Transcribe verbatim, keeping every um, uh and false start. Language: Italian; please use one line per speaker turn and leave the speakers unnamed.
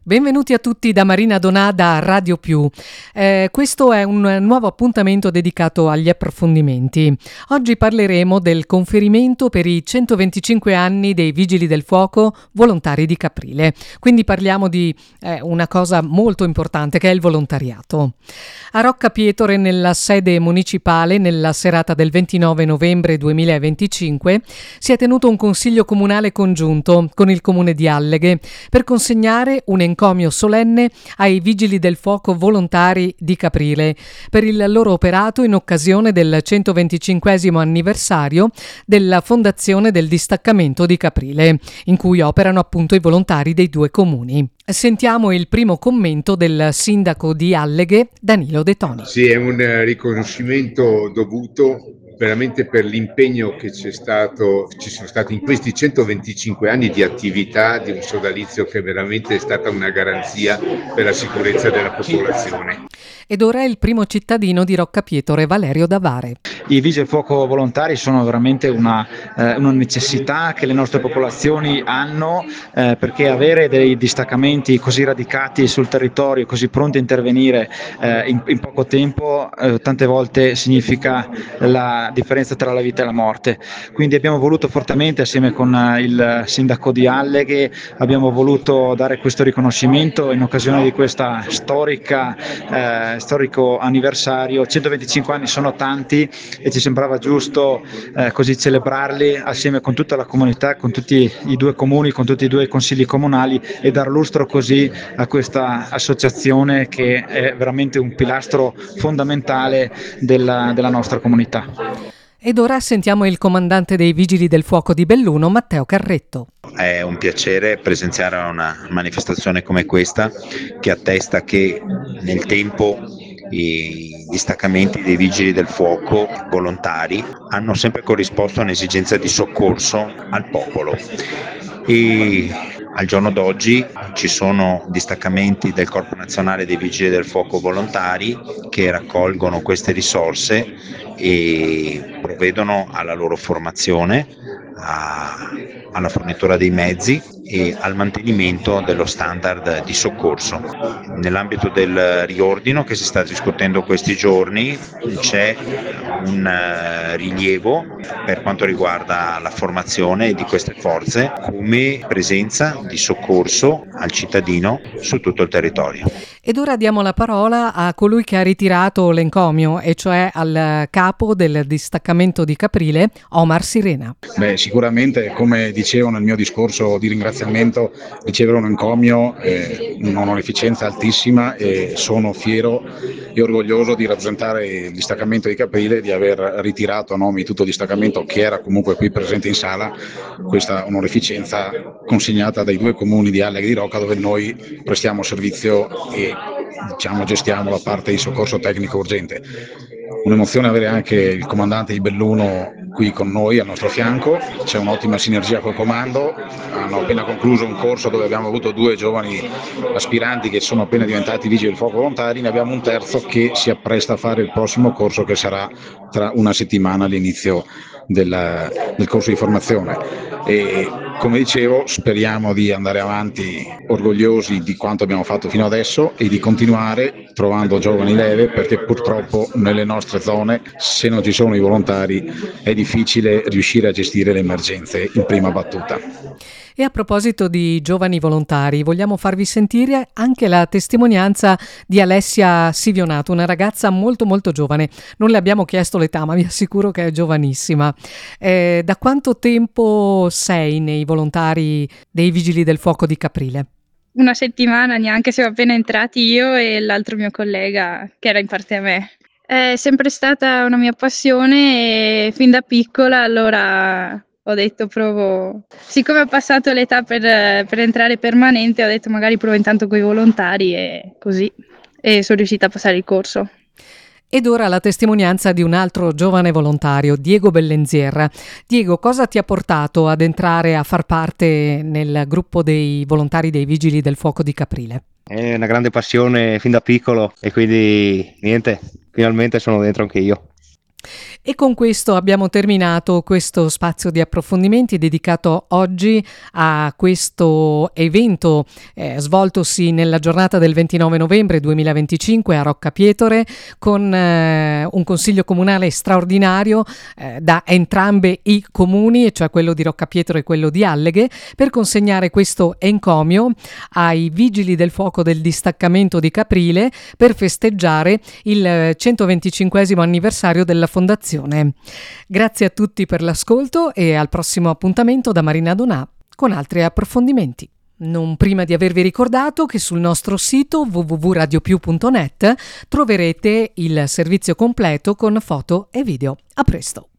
Benvenuti a tutti da Marina Donà da Radio Più. Eh, questo è un nuovo appuntamento dedicato agli approfondimenti. Oggi parleremo del conferimento per i centoventicinque anni dei Vigili del Fuoco volontari di Caprile. Quindi parliamo di eh, una cosa molto importante che è il volontariato. A Rocca Pietore, nella sede municipale, nella serata del ventinove novembre duemilaventicinque, si è tenuto un consiglio comunale congiunto con il comune di Alleghe per consegnare un encomio solenne ai Vigili del Fuoco volontari di Caprile per il loro operato in occasione del centoventicinquesimo anniversario della fondazione del distaccamento di Caprile, in cui operano appunto i volontari dei due comuni. Sentiamo il primo commento del sindaco di Alleghe, Danilo De Toni.
Sì, è un riconoscimento dovuto veramente per l'impegno che c'è stato, ci sono stati in questi centoventicinque anni di attività di un sodalizio che veramente è stata una garanzia per la sicurezza della popolazione.
Ed ora è il primo cittadino di Rocca Pietore, Valerio Davare.
I vigili del fuoco volontari sono veramente una, eh, una necessità che le nostre popolazioni hanno, eh, perché avere dei distaccamenti così radicati sul territorio, così pronti a intervenire eh, in, in poco tempo, eh, tante volte significa la differenza tra la vita e la morte. Quindi abbiamo voluto fortemente, assieme con il sindaco di Alleghe, abbiamo voluto dare questo riconoscimento in occasione di questa storica eh, storico anniversario. centoventicinque anni sono tanti e ci sembrava giusto eh, così celebrarli assieme con tutta la comunità, con tutti i due comuni, con tutti i due consigli comunali, e dar lustro così a questa associazione che è veramente un pilastro fondamentale della, della nostra comunità.
Ed ora sentiamo il comandante dei Vigili del Fuoco di Belluno, Matteo Carretto.
È un piacere presenziare a una manifestazione come questa, che attesta che nel tempo i distaccamenti dei Vigili del Fuoco volontari hanno sempre corrisposto a un'esigenza di soccorso al popolo. E al giorno d'oggi ci sono distaccamenti del Corpo Nazionale dei Vigili del Fuoco volontari che raccolgono queste risorse e provvedono alla loro formazione, a, alla fornitura dei mezzi e al mantenimento dello standard di soccorso. Nell'ambito del riordino che si sta discutendo questi giorni c'è un uh, rilievo per quanto riguarda la formazione di queste forze come presenza di soccorso al cittadino su tutto il territorio.
Ed ora diamo la parola a colui che ha ritirato l'encomio, e cioè al capo del distaccamento di Caprile, Omar Sirena.
Beh, sicuramente, come dicevo nel mio discorso di ringraziamento, ricevere un encomio è un'onorificenza altissima e sono fiero e orgoglioso di rappresentare il distaccamento di Caprile e di aver ritirato a nome di tutto il distaccamento, che era comunque qui presente in sala, questa onorificenza consegnata dai due comuni di Alleghe e di Rocca, dove noi prestiamo servizio e diciamo gestiamo la parte di soccorso tecnico urgente. Un'emozione avere anche il comandante di Belluno qui con noi al nostro fianco, c'è un'ottima sinergia col comando, hanno appena concluso un corso dove abbiamo avuto due giovani aspiranti che sono appena diventati vigili del fuoco volontari, ne abbiamo un terzo che si appresta a fare il prossimo corso, che sarà tra una settimana all'inizio del, del corso di formazione. E come dicevo, speriamo di andare avanti orgogliosi di quanto abbiamo fatto fino adesso e di continuare trovando giovani leve, perché purtroppo nelle nostre zone, se non ci sono i volontari, è difficile riuscire a gestire le emergenze in prima battuta.
E a proposito di giovani volontari, vogliamo farvi sentire anche la testimonianza di Alessia Sivionato, una ragazza molto molto giovane. Non le abbiamo chiesto l'età, ma vi assicuro che è giovanissima. Eh, da quanto tempo sei nei volontari dei Vigili del Fuoco di Caprile?
Una settimana, neanche, siamo appena entrati io e l'altro mio collega che era in parte a me. È sempre stata una mia passione e fin da piccola allora ho detto provo, siccome ho passato l'età per, per entrare permanente, ho detto magari provo intanto con i volontari e così, e sono riuscita a passare il corso.
Ed ora la testimonianza di un altro giovane volontario, Diego Bellenzierra. Diego, cosa ti ha portato ad entrare a far parte nel gruppo dei volontari dei Vigili del Fuoco di Caprile?
È una grande passione fin da piccolo e quindi niente, finalmente sono dentro anche io.
E con questo abbiamo terminato questo spazio di approfondimenti dedicato oggi a questo evento eh, svoltosi nella giornata del ventinove novembre duemilaventicinque a Rocca Pietore, con eh, un consiglio comunale straordinario eh, da entrambe i comuni, e cioè quello di Rocca Pietore e quello di Alleghe, per consegnare questo encomio ai vigili del fuoco del distaccamento di Caprile per festeggiare il centoventicinquesimo anniversario della fondazione. Grazie a tutti per l'ascolto e al prossimo appuntamento da Marina Donà con altri approfondimenti. Non prima di avervi ricordato che sul nostro sito w w w punto radio più punto net troverete il servizio completo con foto e video. A presto!